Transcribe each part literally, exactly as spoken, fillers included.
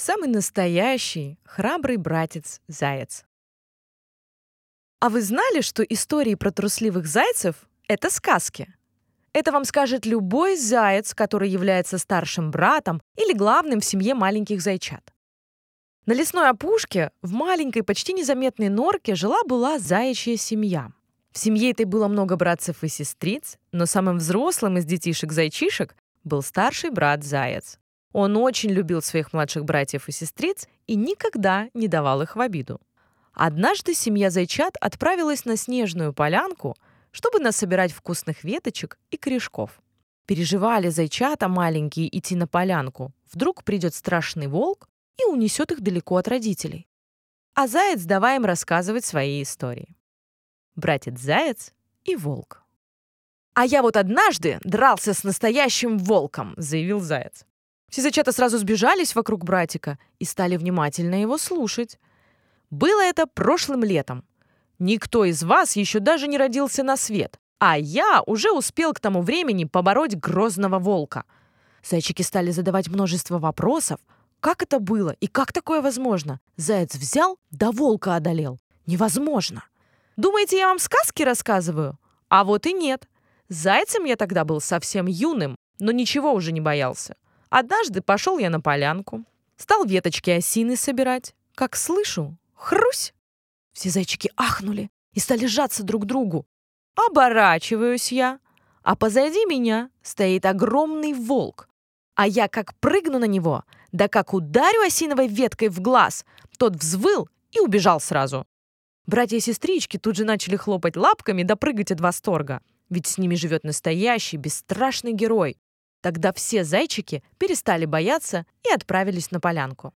Самый настоящий, храбрый братец-заяц. А вы знали, что истории про трусливых зайцев — это сказки? Это вам скажет любой заяц, который является старшим братом или главным в семье маленьких зайчат. На лесной опушке, в маленькой, почти незаметной норке, жила-была заячья семья. В семье этой было много братцев и сестриц, но самым взрослым из детишек-зайчишек был старший брат-заяц. Он очень любил своих младших братьев и сестриц и никогда не давал их в обиду. Однажды семья зайчат отправилась на снежную полянку, чтобы насобирать вкусных веточек и корешков. Переживали зайчата маленькие идти на полянку. Вдруг придет страшный волк и унесет их далеко от родителей. А заяц давай им рассказывать свои истории. Братец-заяц и волк. «А я вот однажды дрался с настоящим волком», — заявил заяц. Все зайчата сразу сбежались вокруг братика и стали внимательно его слушать. Было это прошлым летом. Никто из вас еще даже не родился на свет, а я уже успел к тому времени побороть грозного волка. Зайчики стали задавать множество вопросов. Как это было и как такое возможно? Заяц взял, да волка одолел. Невозможно. Думаете, я вам сказки рассказываю? А вот и нет. Зайцем я тогда был совсем юным, но ничего уже не боялся. Однажды пошел я на полянку, стал веточки осины собирать. Как слышу, хрусь! Все зайчики ахнули и стали сжаться друг к другу. Оборачиваюсь я, а позади меня стоит огромный волк. А я как прыгну на него, да как ударю осиновой веткой в глаз, тот взвыл и убежал сразу. Братья и сестрички тут же начали хлопать лапками да прыгать от восторга, ведь с ними живет настоящий бесстрашный герой. Тогда все зайчики перестали бояться и отправились на полянку.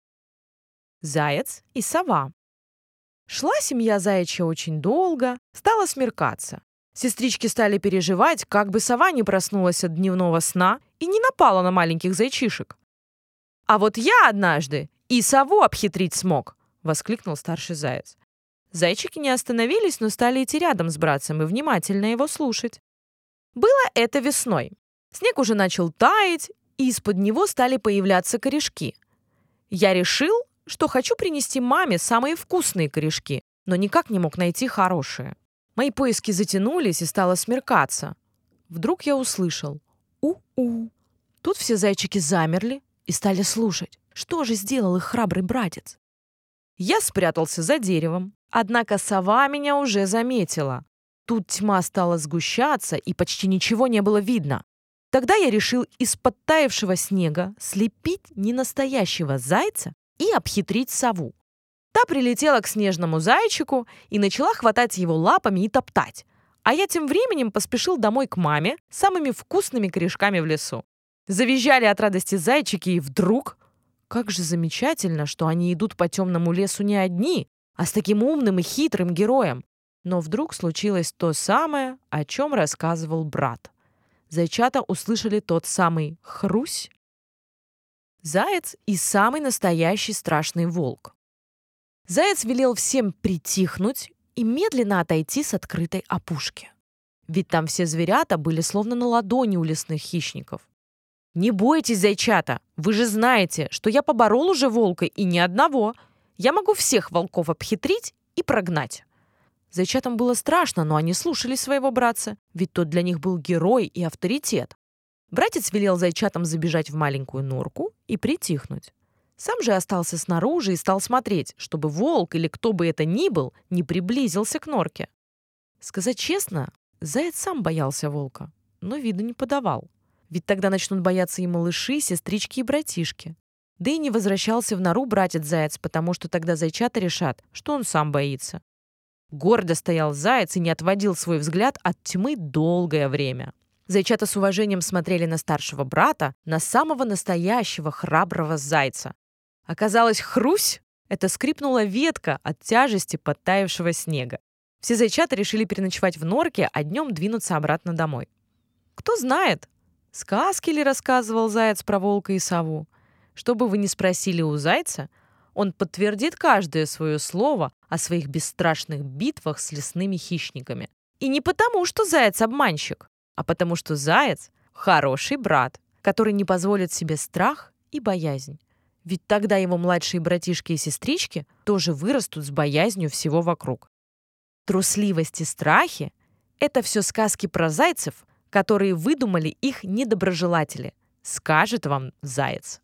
Заяц и сова. Шла семья заячья очень долго, стало смеркаться. Сестрички стали переживать, как бы сова не проснулась от дневного сна и не напала на маленьких зайчишек. «А вот я однажды и сову обхитрить смог!» — воскликнул старший заяц. Зайчики не остановились, но стали идти рядом с братцем и внимательно его слушать. Было это весной. Снег уже начал таять, и из-под него стали появляться корешки. Я решил, что хочу принести маме самые вкусные корешки, но никак не мог найти хорошие. Мои поиски затянулись, и стало смеркаться. Вдруг я услышал «у-у». Тут все зайчики замерли и стали слушать, что же сделал их храбрый братец. Я спрятался за деревом, однако сова меня уже заметила. Тут тьма стала сгущаться, и почти ничего не было видно. Тогда я решил из подтаявшего снега слепить ненастоящего зайца и обхитрить сову. Та прилетела к снежному зайчику и начала хватать его лапами и топтать. А я тем временем поспешил домой к маме с самыми вкусными корешками в лесу. Завизжали от радости зайчики, и вдруг... Как же замечательно, что они идут по темному лесу не одни, а с таким умным и хитрым героем. Но вдруг случилось то самое, о чем рассказывал брат. Зайчата услышали тот самый хрусь. Заяц и самый настоящий страшный волк. Заяц велел всем притихнуть и медленно отойти с открытой опушки. Ведь там все зверята были словно на ладони у лесных хищников. «Не бойтесь, зайчата! Вы же знаете, что я поборол уже волка и ни одного. Я могу всех волков обхитрить и прогнать». Зайчатам было страшно, но они слушали своего братца, ведь тот для них был герой и авторитет. Братец велел зайчатам забежать в маленькую норку и притихнуть. Сам же остался снаружи и стал смотреть, чтобы волк или кто бы это ни был не приблизился к норке. Сказать честно, заяц сам боялся волка, но вида не подавал. Ведь тогда начнут бояться и малыши, сестрички и братишки. Да и не возвращался в нору братец-заяц, потому что тогда зайчата решат, что он сам боится. Гордо стоял заяц и не отводил свой взгляд от тьмы долгое время. Зайчата с уважением смотрели на старшего брата, на самого настоящего храброго зайца. Оказалось, хрусь — это скрипнула ветка от тяжести подтаявшего снега. Все зайчата решили переночевать в норке, а днем двинуться обратно домой. Кто знает, сказки ли рассказывал заяц про волка и сову. Что бы вы ни спросили у зайца, он подтвердит каждое свое слово о своих бесстрашных битвах с лесными хищниками. И не потому, что заяц обманщик, а потому, что заяц — хороший брат, который не позволит себе страх и боязнь. Ведь тогда его младшие братишки и сестрички тоже вырастут с боязнью всего вокруг. Трусливость и страхи — это все сказки про зайцев, которые выдумали их недоброжелатели, скажет вам заяц.